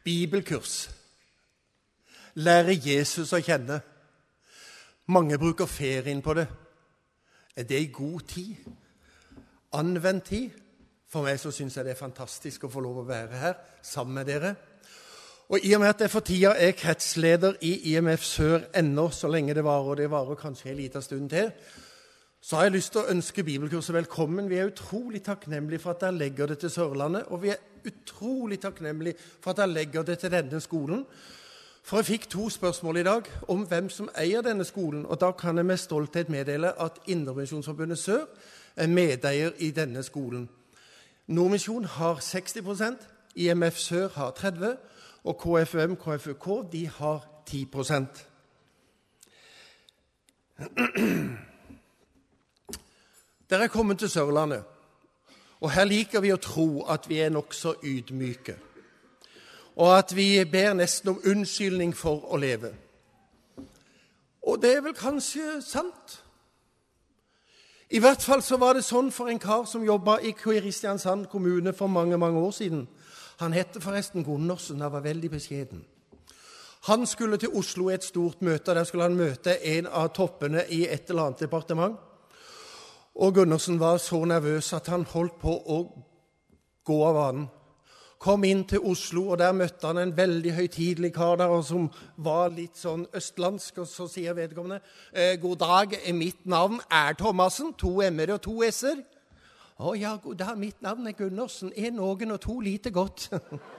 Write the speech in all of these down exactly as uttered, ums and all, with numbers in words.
Bibelkurs. Lære Jesus å kjenne. Mange bruker ferien på det. Er det i god tid? Anvendt tid? For meg så synes jeg det er fantastisk å få lov å være her sammen med dere. Og i og med at jeg for tida er kretsleder i I M F Sør ennå, så lenge det varer, og det varer kanskje en liten stund til, så har jeg lyst til å ønske Bibelkurset velkommen. Vi er utrolig takknemlige for at dere legger det til Sørlandet, og vi er utrolig takknemlige for at dere legger det til denne skolen. For jeg fikk to spørsmål i dag om hvem som eier denne skolen, og da kan jeg med stolthet meddele at Indremisjonsforbundet Sør er medeier i denne skolen. Nordmisjon har seksti prosent, I M F Sør har tretti prosent, og K F U M, K F U K, de har ti prosent. Dere er kommet til Sørlandet, og her liker vi å tro at vi er nok så ydmyke, og at vi ber nesten om unnskyldning for å leve. Og det er vel kanskje sant. I hvert fall så var det sånn for en kar som jobbet i Kristiansand kommune for mange, mange år siden. Han hette forresten Gundersen, han var veldig beskjeden. Han skulle til Oslo i et stort møte, der skulle han møte en av toppene i et eller annet departement. Og Gundersen var så nervøs at han holdt på å gå av vanen. Kom inn til Oslo, og der møtte han en veldig høytidelig kar der, som var litt sånn østlandsk, og så sier vedkommende, «God dag, mitt navn er Thomassen, to M-er og to S-er.» «Å ja, god dag, mitt navn er Gundersen, en noen og to lite godt.»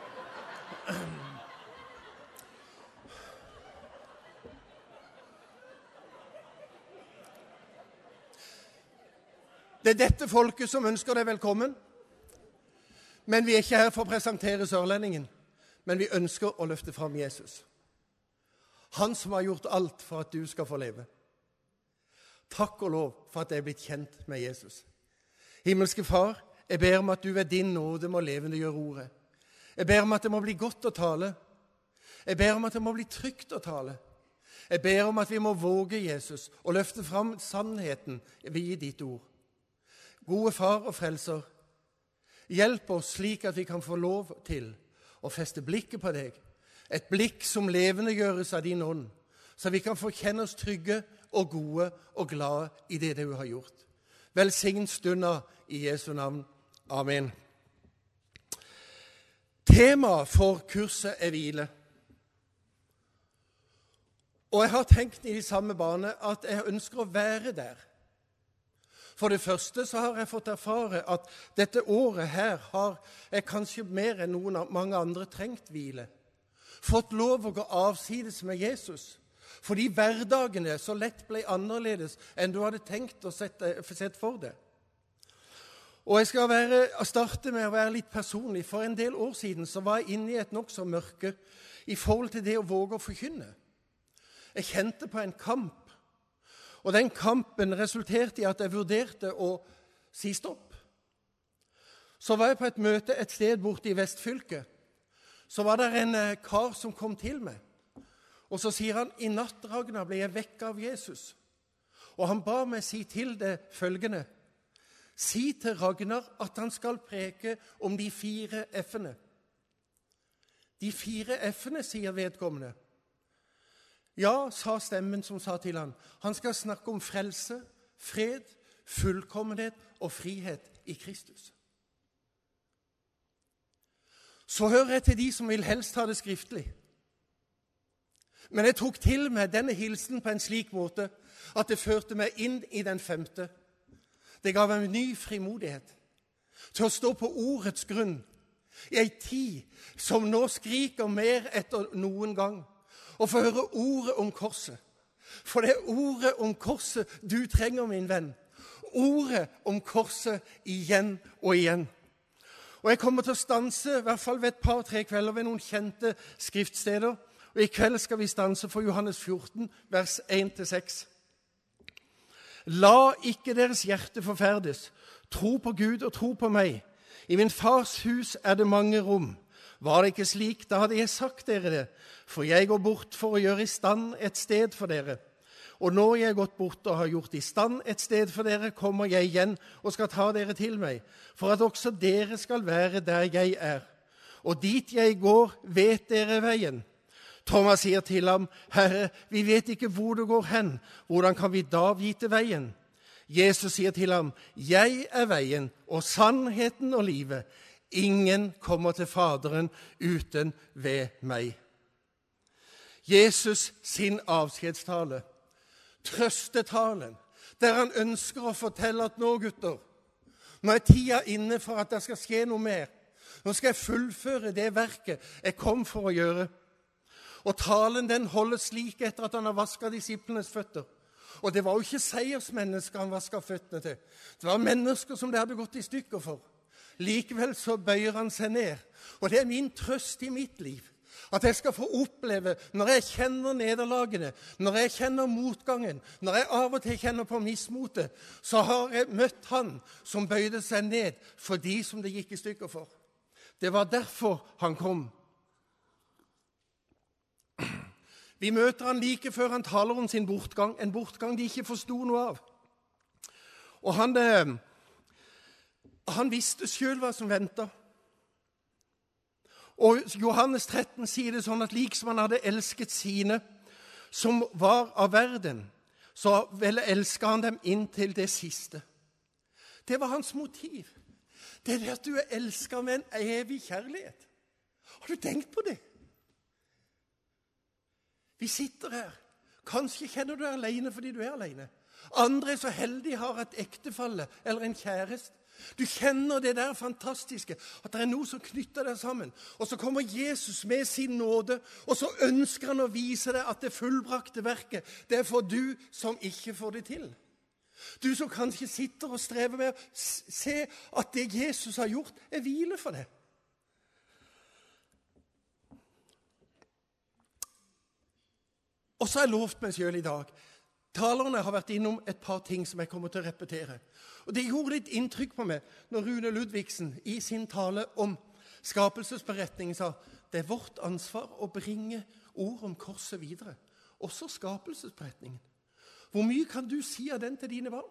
Det er dette folket som ønsker deg velkommen. Men vi er ikke her for å presentere sørlendingen, men vi ønsker å løfte fram Jesus. Han som har gjort alt for at du skal få leve. Takk og lov for at jeg er blitt kjent med Jesus. Himmelske Far, jeg ber om at du ved din nåde må levendegjøre ordet. Jeg ber om at det må bli godt å tale. Jeg ber om at det må bli trygt å tale. Jeg ber om at vi må våge Jesus og løfte fram sannheten ved ditt ord. Gode Far og Frelser, hjelp oss slik at vi kan få lov til å feste blikket på deg. Et blikk som levende gjøres av din ånd, så vi kan få kjenne oss trygge og gode og glade i det du har gjort. Velsign stunder i Jesu navn. Amen. Tema for kurset er hvile. Og jeg har tenkt i de samme bane at jeg ønsker å være der. For det første så har jeg fått erfare at dette året her har jeg kanskje mer enn noen mange andre trengt hvile. Fått lov å gå avsides med Jesus. Fordi hverdagene så lett ble annerledes enn du hadde tenkt å sette, sett for det. Og jeg skal være, starte med å være litt personlig. For en del år siden så var jeg inne i et nok så mørke i forhold til det å våge å forkynne. Jeg kjente på en kamp. Og den kampen resulterte i at jeg vurderte å si stopp. Så var jeg på et møte et sted borte i Vestfylket. Så var det en kar som kom til meg. Og så sier han, i natt, Ragnar, ble jeg vekk av Jesus. Og han ba meg si til det følgende. Si til Ragnar at han skal preke om de fire F-ene. De fire F-ene, sier vedkommende. Ja, sa stemmen som sa til han. Han skal snakke om frelse, fred, fullkommenhet og frihet i Kristus. Så hører jeg til de som vil helst ha det skriftlig. Men jeg tok til meg denne hilsen på en slik måte at det førte meg inn i den femte. Det ga meg en ny frimodighet til å stå på ordets grunn i en tid som nå skriker mer etter noen gang. Og få høre ordet om korset. For det er ordet om korset du trenger, min venn. Ordet om korset igjen og igjen. Og jeg kommer til å stanse, i hvert fall ved et par-tre kvelder, ved noen kjente skriftsteder. Og i kveld skal vi stanse for Johannes fjorten, vers én til seks. La ikke deres hjerte forferdes. Tro på Gud og tro på meg. I min fars hus er det mange rom. Var det ikke slik, da hadde jeg sagt dere det, for jeg går bort for å gjøre i stand et sted for dere. Og når jeg er gått bort og har gjort i stand et sted for dere, kommer jeg igjen og skal ta dere til meg, for at også dere skal være der jeg er, og dit jeg går, vet dere veien. Thomas sier til ham, Herre, vi vet ikke hvor du går hen. Hvordan kan vi da vite veien? Jesus sier til ham, jeg er veien og sannheten og livet. Ingen kommer til Faderen uten ved meg. Jesus sin avskjedstale, trøstetalen, der han ønsker å fortelle at nå, gutter, nå er tida inne for at det skal skje noe mer. Nå skal jeg fullføre det verket jeg kom for å gjøre. Og talen den holdes slik etter at han har vasket disiplenes føtter. Og det var jo ikke seiersmennesker han vasket føttene til. Det var mennesker som det hadde gått i stykker for. Likevel så bøyer han seg ned. Og det er min trøst i mitt liv. At jeg skal få oppleve, når jeg kjenner nederlagene, når jeg kjenner motgangen, når jeg av og til kjenner på mismotet, så har jeg møtt han som bøyde seg ned for de som det gikk i stykker for. Det var derfor han kom. Vi møter han like før han taler om sin bortgang, en bortgang de ikke forstod noe av. Og han, eh, han visste selv hva som ventet. Og Johannes tretten sier det sånn at liksom han hadde elsket sine som var av verden, så vel elsket han dem inntil det siste. Det var hans motiv. Det er det at du er elsket med en evig kjærlighet. Har du tenkt på det? Vi sitter her. Kanskje kjenner du deg alene fordi du er alene. Andre er så heldige har et ektefalle eller en kjæreste. Du kjenner det der fantastiske, at det er noe som knytter deg sammen. Og så kommer Jesus med sin nåde, og så ønsker han å vise deg at det fullbrakte verket, det er for du som ikke får det til. Du som kanskje sitter og strever med å se at det Jesus har gjort, er hvile for deg. Og så har jeg lovt meg selv i dag. Talerne har vært innom et par ting som jeg kommer til å repetere. Og det gjorde litt inntrykk på meg når Rune Ludvigsen i sin tale om skapelsesberetningen sa det er vårt ansvar å bringe ord om korset videre. Også skapelsesberetningen. Hvor mye kan du si av den til dine barn?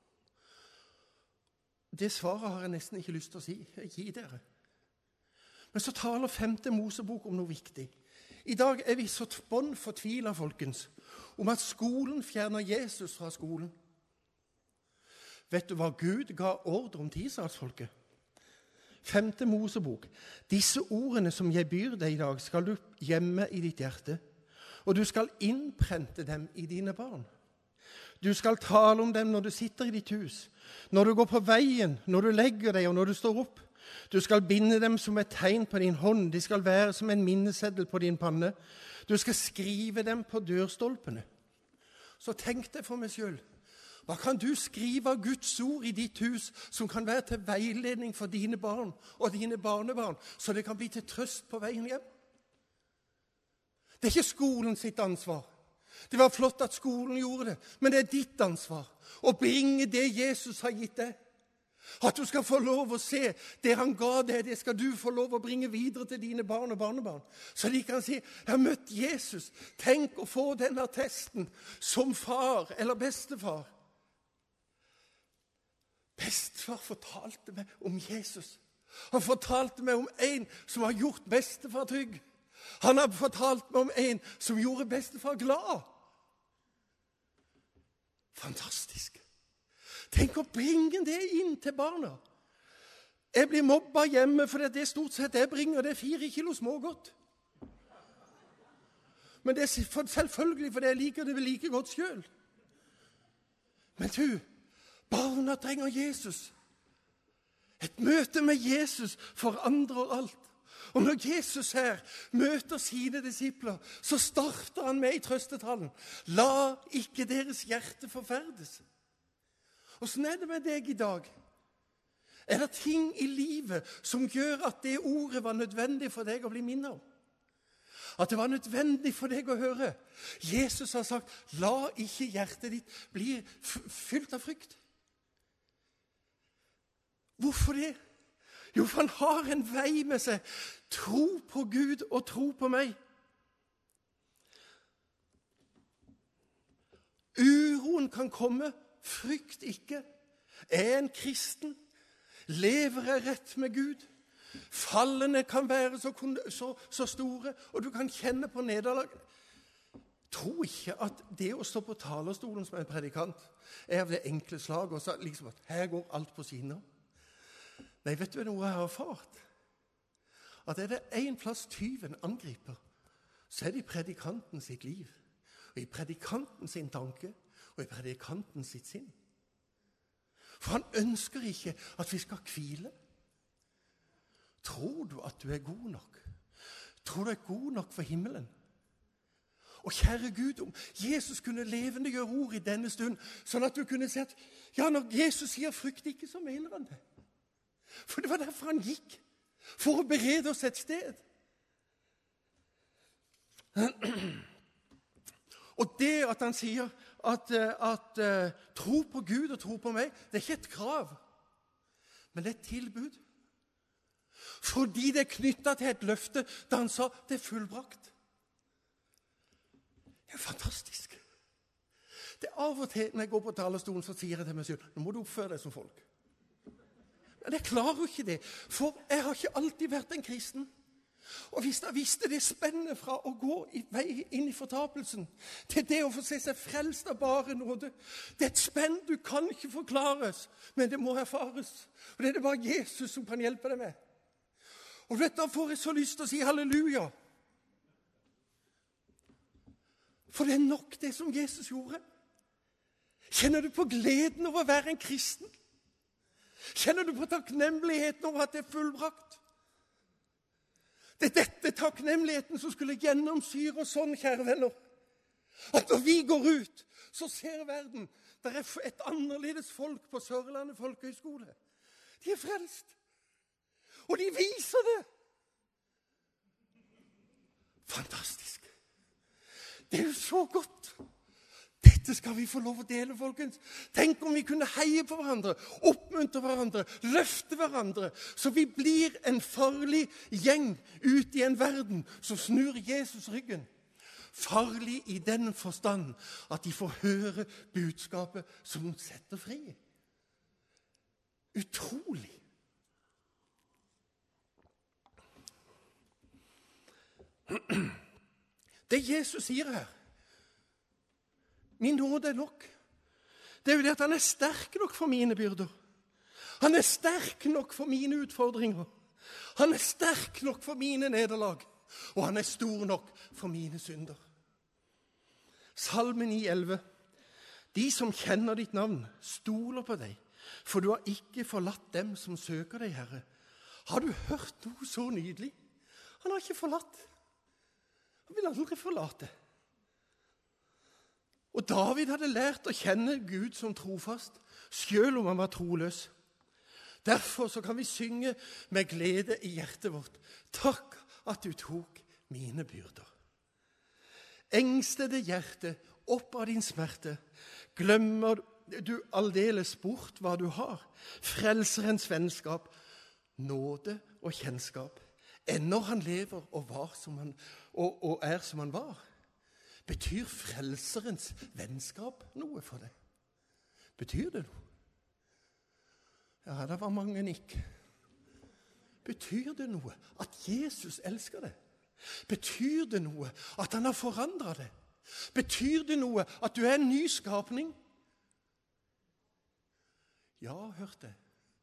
Det svaret har jeg nesten ikke lyst til å si. Gi dere. Men så taler femte Mosebok om noe viktig. I dag er vi så bånn fortvilet, folkens, om at skolen fjerner Jesus fra skolen. Vet du hva Gud ga ordre om til Israelsfolket? Femte Mosebok. Disse ordene som jeg byr deg i dag, skal du gjemme i ditt hjerte, og du skal innprente dem i dine barn. Du skal tale om dem når du sitter i ditt hus, når du går på veien, når du legger deg og når du står opp. Du skal binde dem som et tegn på din hånd. De skal være som en minneseddel på din panne. Du skal skrive dem på dørstolpene. Så tenk deg for meg selv. Hva kan du skrive av Guds ord i ditt hus som kan være til veiledning for dine barn og dine barnebarn, så det kan bli til trøst på veien hjem? Det er ikke skolen sitt ansvar. Det var flott at skolen gjorde det, men det er ditt ansvar å bringe det Jesus har gitt deg. At du skal få lov å se det han ga deg, det skal du få lov å bringe videre til dine barn og barnebarn. Så de kan si, jeg har møtt Jesus. Tenk å få den attesten som far eller bestefar. Bestefar fortalte meg om Jesus. Han fortalte meg om en som har gjort bestefar trygg. Han har fortalt meg om en som gjorde bestefar glad. Fantastisk. Tenk å bringe det inn til barna. Jeg blir mobba hjemme, for det er stort sett jeg bringer, det er fire kilo smågodt. Men det er selvfølgelig fordi jeg liker det like godt selv. Men du, barna trenger Jesus. Et møte med Jesus forandrer alt. Og når Jesus her møter sine disipler, så starter han med i trøstetalen. La ikke deres hjerte forferdes. Hvordan er det med deg i dag? Er det ting i livet som gjør at det ordet var nødvendig for deg å bli minnet om? At det var nødvendig for deg å høre? Jesus har sagt, la ikke hjertet ditt bli fylt av frykt. Hvorfor det? Jo, for han har en vei med seg. Tro på Gud og tro på meg. Uroen kan komme. Frykt ikke. Er en kristen. Lever jeg rett med Gud. Fallene kan være så, så, så store, og du kan kjenne på nederlag. Tro ikke at det å stå på talerstolen som en predikant er av det enkle slag, og så liksom at her går alt på skinner. Nei, vet du noe jeg har erfart? At er det en plass tyven angriper, så er det i predikanten sitt liv, og i predikanten sin tanke, og i predikanten sitt sinn. For han ønsker ikke at vi skal hvile. Tror du at du er god nok? Tror du er god nok for himmelen? Og kjære Gud, om Jesus kunne levendegjøre ord i denne stund, sånn at du kunne se at, ja, når Jesus sier frykt ikke, så mener han det. For det var derfor han gikk, for å berede oss et sted. Og det at han sier at, at uh, tro på Gud og tro på meg, det er ikke et krav, men det er et tilbud. Fordi det er knyttet til et løfte da han sa det er fullbrakt. Det er fantastisk. Det er av og til når jeg går på talerstolen, så sier jeg til meg selv, nå må du oppføre deg som folk. Men jeg klarer jo ikke det, for jeg har ikke alltid vært en kristen. Og hvis jeg visste det spennet fra å gå i vei inn i fortapelsen til det å få se seg frelst av bare nåde, det er et spenn du kan ikke forklares, men det må erfares. Og det er det bare Jesus som kan hjelpe deg med. Og vet du, da får jeg så lyst til å si halleluja. For det er nok det som Jesus gjorde. Kjenner du på gleden over å være en kristen? Kjenner du på takknemligheten over at det er fullbrakt? Det er dette takknemligheten som skulle gjennomsyre oss sånn, kjære venner. At når vi går ut, så ser verden, der er et annerledes folk på Sørlandet Folkehøgskole. De er frelst. Og de viser det. Fantastisk. Det er jo så godt. Dette skal vi få lov å dele, folkens. Tenk om vi kunne heie på hverandre, oppmuntre hverandre, løfte hverandre, så vi blir en farlig gjeng ut i en verden som snur Jesus ryggen. Farlig i den forstand at de får høre budskapet som setter fri. Utrolig. Det Jesus sier her, min nåde er nok. Det er jo det at han er sterk nok for mine byrder. Han er sterk nok for mine utfordringer. Han er sterk nok for mine nederlag. Og han er stor nok for mine synder. Salme ni elleve. De som kjenner ditt navn, stoler på deg, for du har ikke forlatt dem som søker deg, Herre. Har du hørt noe så nydelig? Han har ikke forlatt. Han vil aldri forlate. Og David hadde lært å kjenne Gud som trofast, selv om han var troløs. Derfor så kan vi synge med glede i hjertet vårt. Takk at du tok mine byrder. Engstede hjerte, opp av din smerte, glemmer du aldeles bort hva du har. Frelserens vennskap, nåde og kjennskap. Ennå han lever og, var som han, og, og er som han var. Betyr frelserens vennskap noe for deg? Betyr det noe? Ja, det var mange nikk. Betyr det noe at Jesus elsker deg? Betyr det noe at han har forandret deg? Betyr det noe at du er en ny skapning? Ja, hørt det.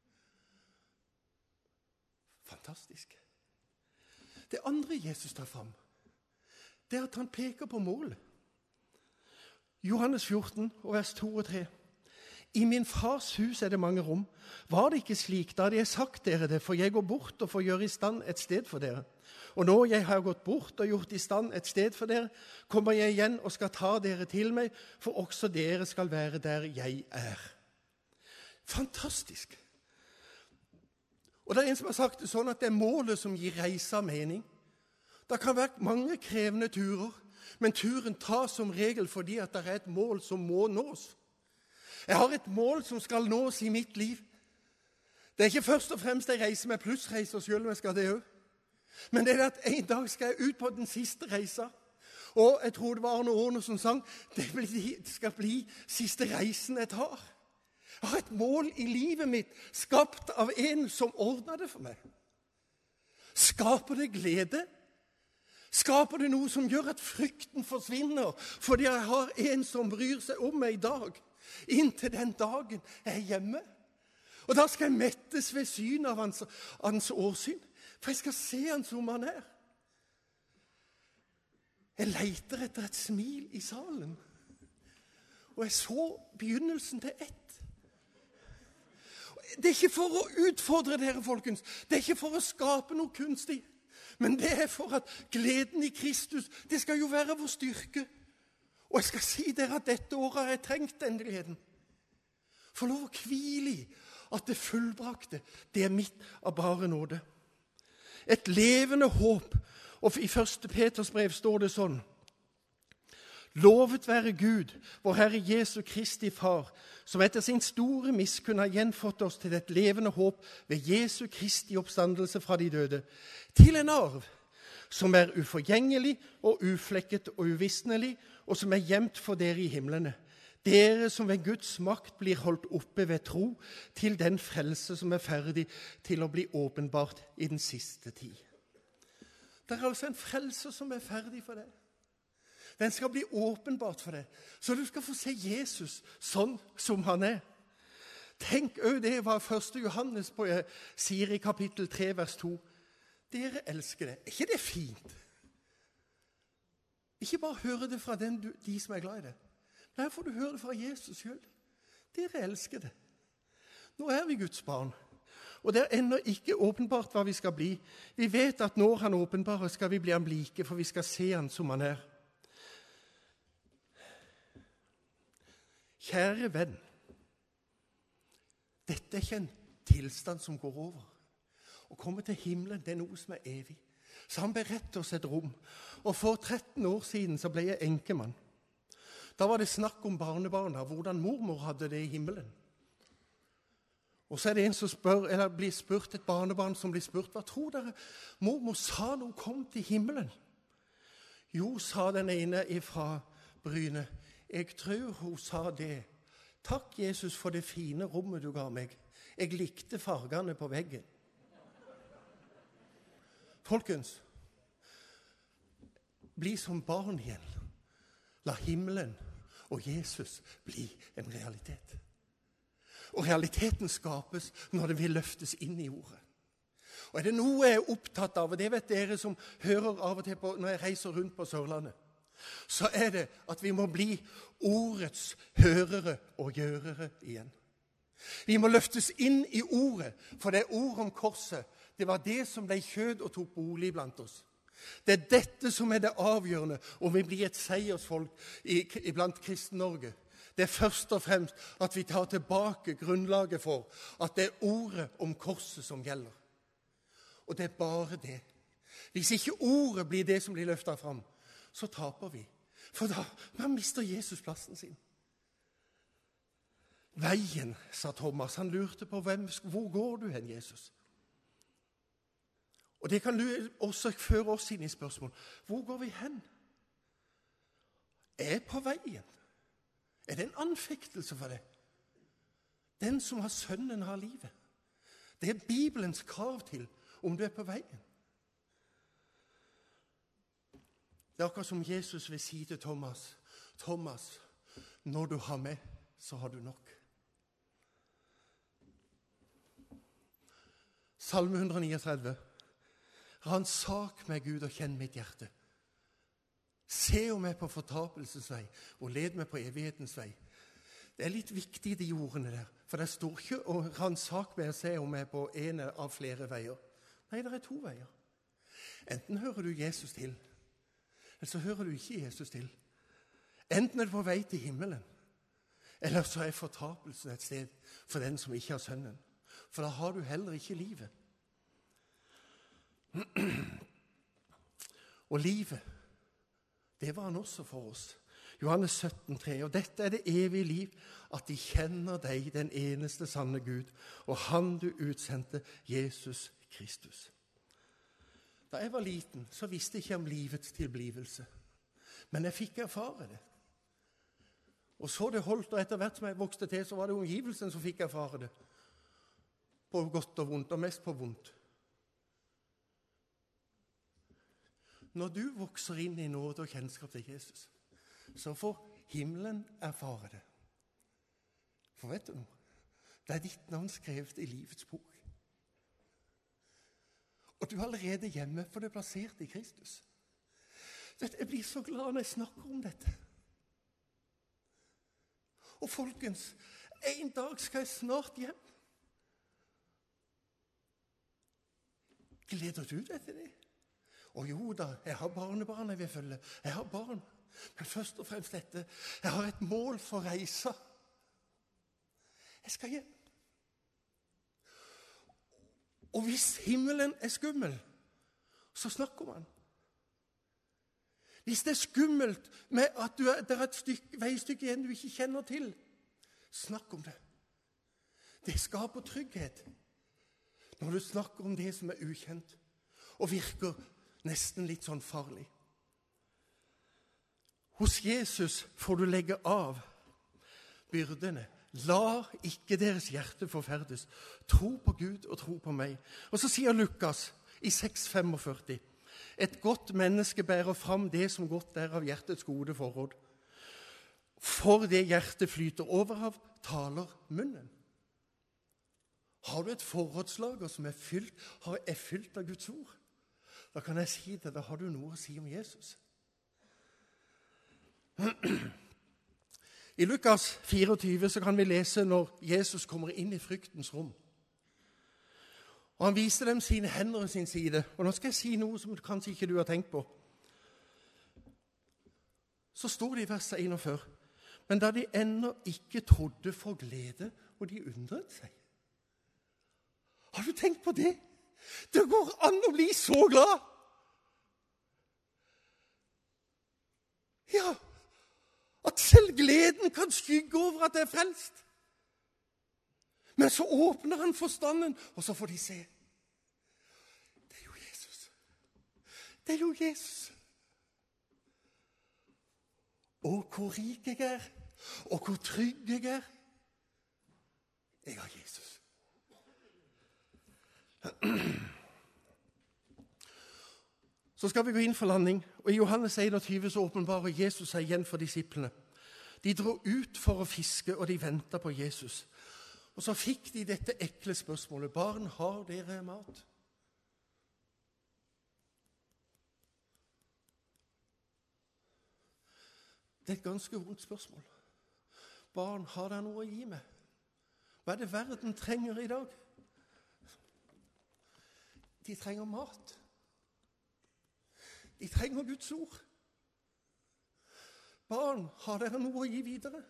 Fantastisk. Det andre Jesus tar fram, det er at han peker på mål. Johannes fjorten, vers to og tre. I min fars hus er det mange rom. Var det ikke slik, da hadde jeg sagt dere det, for jeg går bort og får gjøre i stand et sted for dere. Og nå jeg har gått bort og gjort i stand et sted for dere, kommer jeg igjen og skal ta dere til meg, for også dere skal være der jeg er. Fantastisk. Og det er en som har sagt det sånn at det er målet som gir reisa mening. Det kan være mange krevende turer, men turen tas som regel fordi at det er et mål som må nås. Jeg har et mål som skal nås i mitt liv. Det er ikke først og fremst jeg reiser med plussreiser selv om jeg skal det også. Men det er at en dag skal jeg ut på den siste reisa. Og jeg tror det var Arne Aarne som sang, det, blir, det skal bli siste reisen jeg tar. Jeg har et mål i livet mitt skapt av en som ordner det for meg. Skaper det glede? Skaper det noe som gjør at frykten forsvinner, fordi jeg har en som bryr seg om meg i dag, inntil den dagen jeg er hjemme? Og da skal jeg mettes ved syn av hans, hans åsyn, for jeg skal se han som han er. Jeg leter etter et smil i salen, og jeg så begynnelsen til ett. Det er ikke for å utfordre dere, folkens. Det er ikke for å skape noe kunstig. Men det er for at gleden i Kristus, det skal jo være vår styrke. Og jeg skal si dere at dette året har jeg trengt den gleden. Få lov å hvile i at det fullbrakte, det er mitt av bare nåde. Et levende håp. Og i første Peters brev står det sånn: Lovet være Gud, vår Herre Jesu Kristi Far, som etter sin store miskunn har gjenfått oss til et levende håp ved Jesu Kristi oppstandelse fra de døde, til en arv som er uforgjengelig og uflekket og uvisnelig, og som er gjemt for dere i himlene. Dere som ved Guds makt blir holdt oppe ved tro til den frelse som er ferdig til å bli åpenbart i den siste tid. Det er altså en frelse som er ferdig for deg. Den skal bli åpenbart for deg, så du skal få se Jesus sånn som han er. Tenk også det hva første Johannes sier i kapittel tre, vers to. Dere elsker det. Er ikke det fint? Ikke bare høre det fra den, de som er glad i det. Nei, får du høre det fra Jesus selv. Dere elsker det. Nå er vi Guds barn, og det er ennå ikke åpenbart hva vi skal bli. Vi vet at når han åpenbarer, skal vi bli ham like, for vi skal se han som han er. Kjære venn, dette er ikke en tilstand som går over. Å komme til himmelen, det er noe som er evig. Så han beretter oss et rom. Og for tretten år siden så ble jeg enkemann. Da var det snakk om barnebarna, hvordan mormor hadde det i himmelen. Og så er det en som spør, eller blir spurt, et barnebarn som blir spurt, hva tror dere mormor sa når hun kom til himmelen? Jo, sa den ene ifra Bryne, jeg tror hun sa det. Takk, Jesus, for det fine rommet du ga meg. Jeg likte fargene på veggen. Folkens, bli som barn igjen. La himmelen og Jesus bli en realitet. Og realiteten skapes når det vil løftes inn i ordet. Og er det noe jeg er opptatt av, og det vet dere som hører av og til på, når jeg reiser rundt på Sørlandet, så er det at vi må bli ordets hørere og gjørere igjen. Vi må løftes inn i ordet, for det er ord om korset. Det var det som ble kjød og tok bolig blant oss. Det er dette som er det avgjørende om vi blir et seiersfolk i, i blant Kristen-Norge. Det er først og fremst at vi tar tilbake grunnlaget for at det er ordet om korset som gjelder. Og det er bare det. Hvis ikke ordet blir det som blir løftet fram, så taper vi. For da, da mister Jesus plassen sin. Veien, sa Thomas. Han lurte på, hvem, hvor går du hen, Jesus? Og det kan også føre oss inn i spørsmål. Hvor går vi hen? Er jeg på veien? Er det en anfektelse for det? Den som har sønnen har livet. Det er Bibelens krav til om du er på veien. Det er akkurat som Jesus vil si til Thomas. Thomas, når du har med, så har du nok. Salme ett hundre trettini. Ransak meg, Gud, og kjenn mitt hjerte. Se om jeg er på fortapelsens vei, og led meg på evighetens vei. Det er litt viktig, de ordene der, for det står ikke å ransak meg og se om jeg er på en av flere veier. Nei, det er to veier. Enten hører du Jesus til, eller så hører du ikke Jesus til. Enten er du på vei til himmelen, eller så er fortapelsen et sted for den som ikke har sønnen. For da har du heller ikke livet. Og livet, det var han også for oss. Johannes sytten tre. Og dette er det evige liv, at de kjenner deg, den eneste sanne Gud, og han du utsendte, Jesus Kristus. Da jeg var liten, så visste jeg ikke om livets tilblivelse. Men jeg fikk erfare det. Og så det holdt, og etter hvert som jeg vokste til, så var det omgivelsen som fikk erfare det. På godt og vondt, og mest på vondt. Når du vokser inn i nåde og kjennskap til Jesus, så får himmelen erfare det. For vet du noe? Det er ditt navn skrevet i livets bok. Og du er allerede hjemme, for det er plassert i Kristus. Vet, jeg blir så glad når jeg snakker om dette. Og folkens, en dag skal jeg snart hjem. Gleder du deg til det? Og jo da, jeg har barnebarn jeg vil følge. Jeg har barn. Men først og fremst dette. Jeg har et mål for reisa. Jeg skal hjem. Og hvis himmelen er skummel, så snakk om han. Hvis det er skummelt med at du er, det er et stykke, veistykke igjen du ikke kjenner til, snakk om det. Det skaper trygghet når du snakker om det som er ukjent og virker nesten litt sånn farlig. Hos Jesus får du legge av byrdene. La ikke deres hjerte forferdes. Tro på Gud og tro på meg. Og så sier Lukas i seks førtifem, et godt menneske bærer fram det som godt er av hjertets gode forråd. For det hjertet flyter over av, taler munnen. Har du et forrådslager som er fylt, er fylt av Guds ord? Da kan jeg si det, da har du noe å si om Jesus. I Lukas fireogtyve så kan vi lese når Jesus kommer inn i fryktens rom. Og han viser dem sine hender og sin side. Og nå skal jeg si noe som kanskje ikke du har tenkt på. Så står det i vers enogfyrre. Men da de ennå ikke trodde for glede, og de undret seg. Har du tenkt på det? Det går an å bli så glad. Ja, at selv gleden kan skygge over at det er frelst. Men så åpner han forstanden, og så får de se. Det er jo Jesus. Det er jo Jesus. Og hvor rik jeg er, og hvor trygg jeg er. Jeg har Jesus. Så skal vi gå inn for landing, og i Johannes enogtyve så åpenbarer Jesus seg igjen for disiplene. De dro ut for å fiske, og de ventet på Jesus. Og så fikk de dette ekle spørsmålet: barn, har dere mat? Det er et ganske vondt spørsmål. Barn, har dere noe å gi meg? Hva er det verden trenger i dag? De trenger mat. De trenger Guds ord. Barn, har dere noe å gi videre?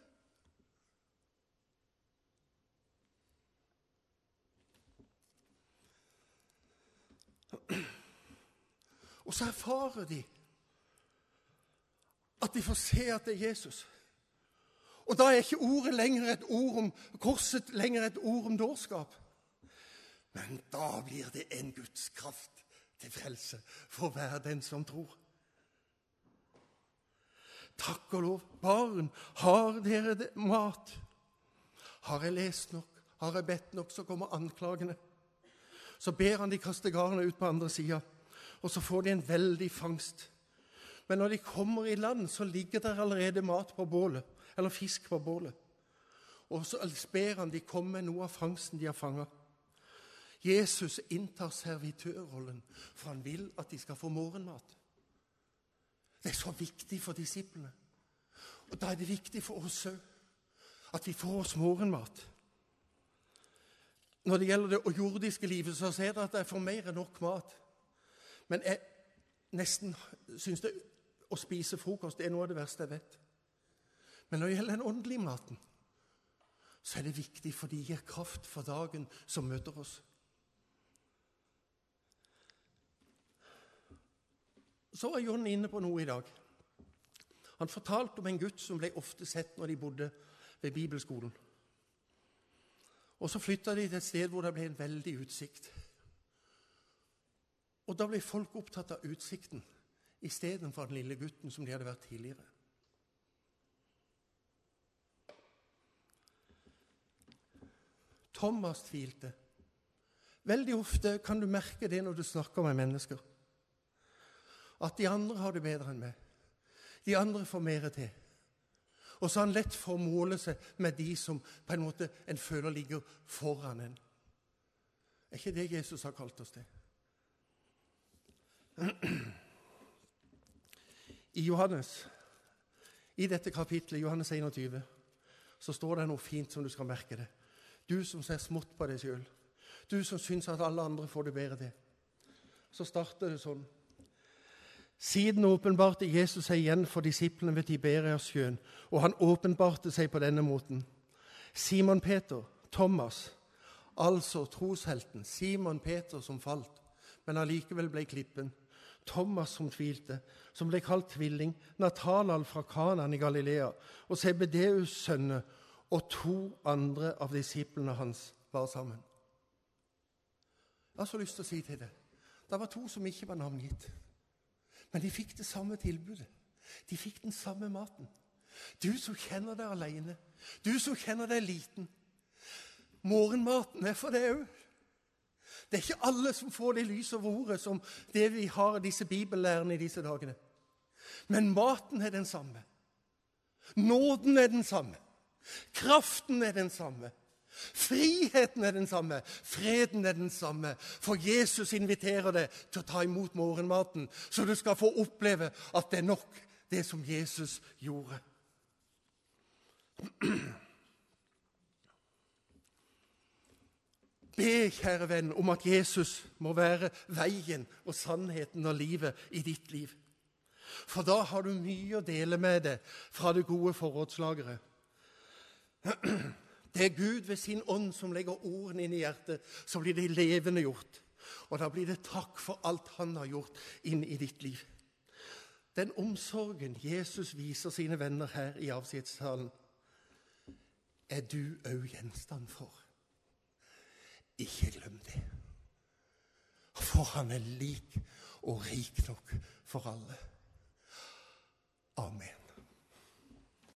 Og så erfarer de at de får se at det er Jesus. Og da er ikke ordet lenger et ord om korset, lenger et ord om dårskap. Men da blir det en Guds kraft til frelse for hver den som tror. Takk og lov. Barn, har dere det, mat? Har jeg lest nok? Har jeg bedt nok? Så kommer anklagene. Så ber han de kaste garnet ut på andre siden, og så får de en veldig fangst. Men når de kommer i land, så ligger der allerede mat på bålet, eller fisk på bålet. Og så ber han de komme med noe av fangsten de har fanget. Jesus inntar servitørrollen, for han vil at de skal få morgenmat. Det er så viktig for disiplene. Og da er det viktig for oss også, at vi får oss morgenmat. Når det gjelder det jordiske livet, så ser dere at jeg får mer enn nok mat. Men jeg nesten synes det å spise frokost det er noe av det verste jeg vet. Men når det gjelder den åndelige maten, så er det viktig, for det gir kraft for dagen som møter oss. Så var John inne på noe i dag. Han fortalte om en gutt som ble ofte sett når de bodde ved bibelskolen. Og så flyttet de til et sted hvor det ble en veldig utsikt. Og da ble folk opptatt av utsikten, i stedet for den lille gutten som de hadde vært tidligere. Thomas tvilte. Veldig ofte kan du merke det når du snakker med mennesker. at de andre har det bedre enn meg. De andre får mer til. Og så er han lett for å måle seg med de som på en måte en føler ligger foran en. Er ikke det Jesus har kalt oss til? I Johannes, i dette kapitlet, Johannes einogtyve, så står det noe fint som du skal merke det. Du som ser smått på deg selv, du som syns at alle andre får det bedre til. Så starter det sånn. Siden åpenbarte Jesus seg igjen for disiplene ved Tiberiassjøen, og han åpenbarte seg på denne måten. Simon Peter, Thomas, altså troshelten, Simon Peter som falt, men allikevel ble klippen. Thomas som tvilte, som ble kalt tvilling, Nathanael fra Kanaan i Galilea, og Zebedeus' sønner, og to andre av disiplene hans var sammen. Jeg har så lyst til å si til det. Det var to som ikke var navngitt. Men de fikk det samme tilbudet. De fikk den samme maten. Du som kjenner deg alene. Du som kjenner deg liten. Morgenmaten er for deg også. Det er ikke alle som får det lys over ordet som det vi har disse bibellærerne i disse dagene. Men maten er den samme. Nåden er den samme. Kraften er den samme. Friheten er den samme. Freden er den samme. For Jesus inviterer deg til å ta imot morgenmaten, så du skal få oppleve at det er nok det som Jesus gjorde. Be, kjære venn, om at Jesus må være veien og sannheten og livet i ditt liv. For da har du mye å dele med deg fra det gode forrådslageret. Det er Gud ved sin ånd som legger ordene inn i hjertet, så blir det levende gjort. Og da blir det takk for alt han har gjort inn i ditt liv. Den omsorgen Jesus viser sine venner her i avskjedstalen, er du også gjenstand for. Ikke glem det. For han er lik og rik nok for alle. Amen.